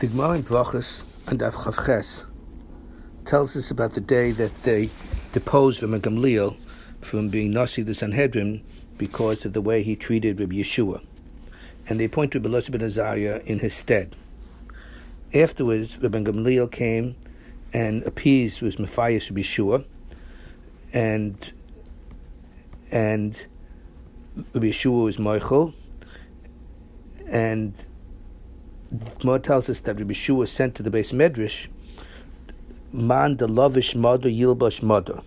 The Gemara in Brachos and Daf Chavches tells us about the day that they deposed Rabbi Gamliel from being Nasi the Sanhedrin because of the way he treated Rabbi Yeshua, and they appointed Rabbi Elazar ben Azariah in his stead. Afterwards, Rabbi Gamliel came and appeased with Matthias Rabbi Yeshua, and Rabbi Yeshua was Michael, and Gemara tells us that Rabbi Yeshua sent to the Beis Medrash, Man de Lavish Mother Yilbash Mother.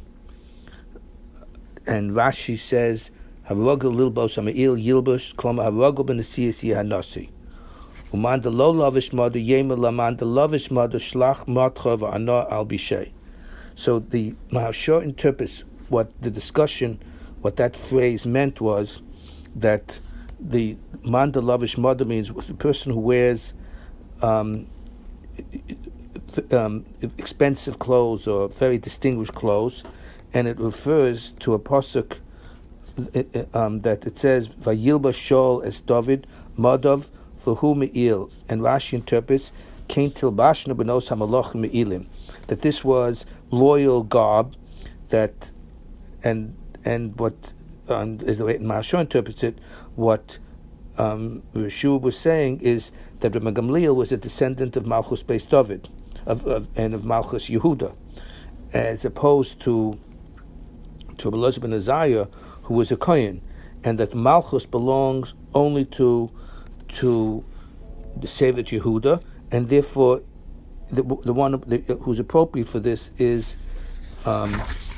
And Rashi says, Haragel Lilbos Ama'il Yilbash, Klama Haragel ben Nesiyas Yehanasi. Uman de Lo Lavish Mother Yemel Laman de Lavish Mother Shlach Matcha V'Ana Al Bishay. So the Maharshah interprets what that phrase meant was that the man de lavish mother means was the person who wears expensive clothes or very distinguished clothes, and it refers to a pasuk that it says Vayilba Shol es David Madav v'hu me'il, and Rashi interprets Kein tilbashnu benos hamalachim me'ilim, that this was loyal garb, that and what is the way Maharshah interprets it. What Yeshua was saying is that Rabbi Gamliel was a descendant of Malchus Beis David, and of Malchus Yehuda, as opposed to Rabbi Elazar ben Azariah, who was a Kohen, and that Malchus belongs only to the Sevet Yehuda, and therefore the one who's appropriate for this is Rabbi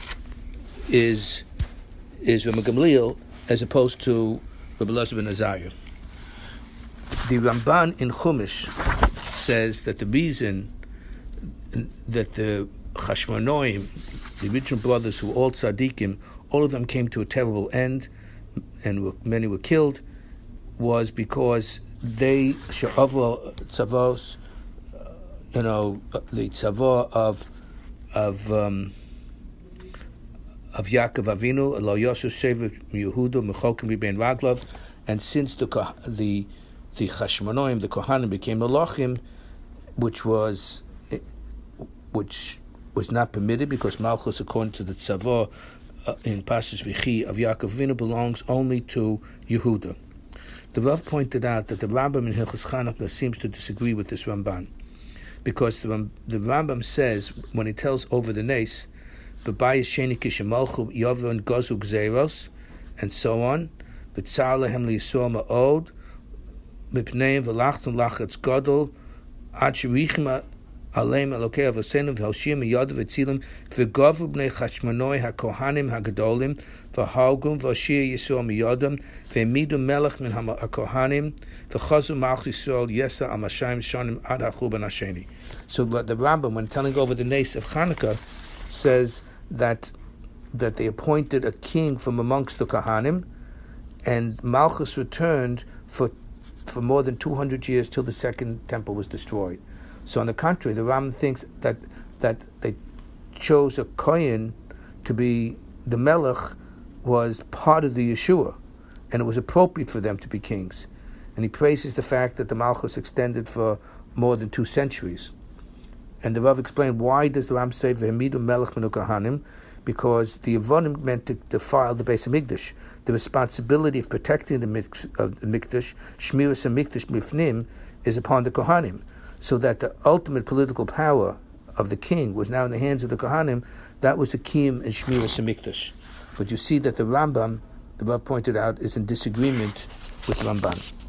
Gamliel, as opposed to Rabbi Elazar ben Azariah. The Ramban in Chumash says that the reason that the Chashmonoim, the original brothers who were all tzaddikim, all of them came to a terrible end, and many were killed, was because they she'avol tzavos, the tzavah of Yaakov Avinu, Lo Yosef Shevet Yehuda Mecholkim Ribein Raglav, and since the Chashmonoim, the Kohanim, became Malachim, which was not permitted because Malchus, according to the Tzavah in Pashas V'chi of Yaakov Avinu, belongs only to Yehuda. The Rav pointed out that the Rambam in Hilchos Chanukah seems to disagree with this Ramban, because the Rambam says, when he tells over the Nes, and so on, Aleim Elokei Avoseinu v'Halshim Yadav Etzilim v'Gavu bnei Chashmonoi HaKohanim HaGadolim v'Halgum v'Ashir Yisrael Miyadam v'Emidu Melech min HaKohanim v'Chazu Malch Yisrael Yesa Amashayim Shonim Ad HaChuban Hasheni. So the Rambam, when telling over the Nes of Chanukah, says that they appointed a king from amongst the Kohanim, and Malchus returned for more than 200 years till the second temple was destroyed. So on the contrary, the Ram thinks that they chose a Kohen to be the Melech was part of the Yeshua, and it was appropriate for them to be kings. And he praises the fact that the Malchus extended for more than 2 centuries. And the Rav explained, why does the Ram say V'hemidu Melech minu Kohanim? Because the Yevonim meant to defile the Beis HaMikdash. The responsibility of protecting the Mikdash, Shmiras HaMikdash Mifnim, is upon the Kohanim. So that the ultimate political power of the king was now in the hands of the Kohanim. That was a kiyum and Shmiras HaMikdash. But you see that the Rambam, the Rav pointed out, is in disagreement with Ramban.